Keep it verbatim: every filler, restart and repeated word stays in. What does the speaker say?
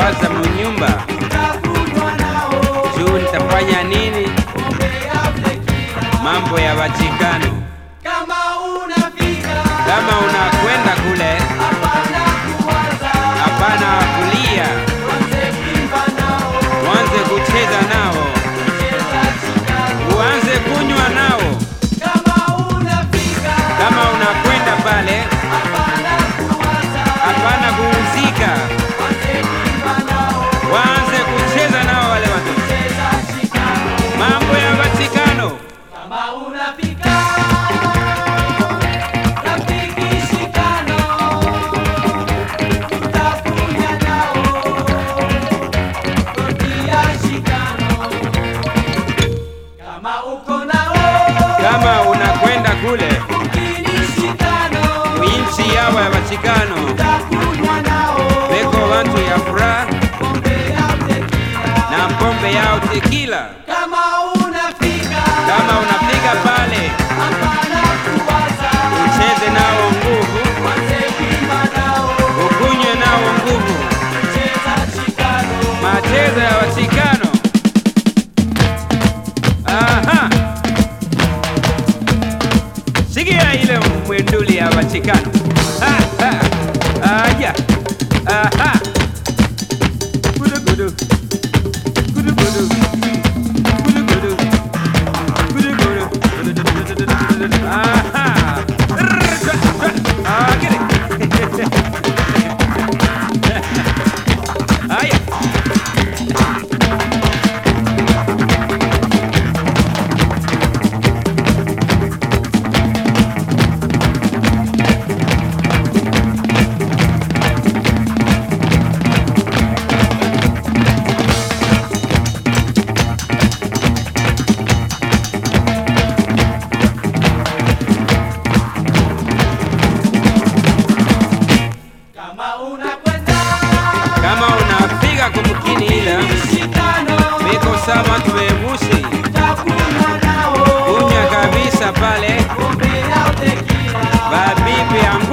waza munyumba, juu nitafanya nini? Mambo ya Vatikano. Kama unakwenda kule, hapana kulia, uanze kucheza nao, uanze kunywa nao. Kama unakwenda pale, hapana kuhuzika, uanze kucheza nao wale watu. Mambo ya Vatikano. Kama unafika kama unakwenda kule mwinchi yawa ya Vatikano, weko watu ya furaha na pombe yao tequila. Kama unafika pale, ucheze nao nguvu, ukunywe nao nguvu. Macheza ya Vatikano. Aha, sikia ile mwenduli ya Vatikano. Ha, ha. Aya. Aha. Gudu gudu. Gudu gudu. Gudu gudu. Gudu gudu. Aha. Ah, get it. Aya. Kama unafika kumkini ila meko sama tuwemusi kunya kabisa pale babibi ya